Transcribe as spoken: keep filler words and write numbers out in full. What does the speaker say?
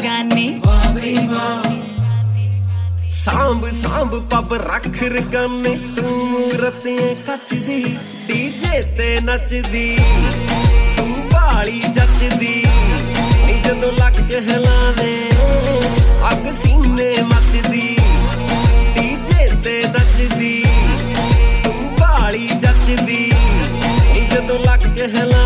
गाने सांभ सांभ पब रख रकाने तू मूरतें कचदी डीजे ते नचदी तू बाली जचदी नी जदों लक हिलावे अग सीने मचदी डीजे ते नचदी तू बाली जचदी नी जदों लक हिलावे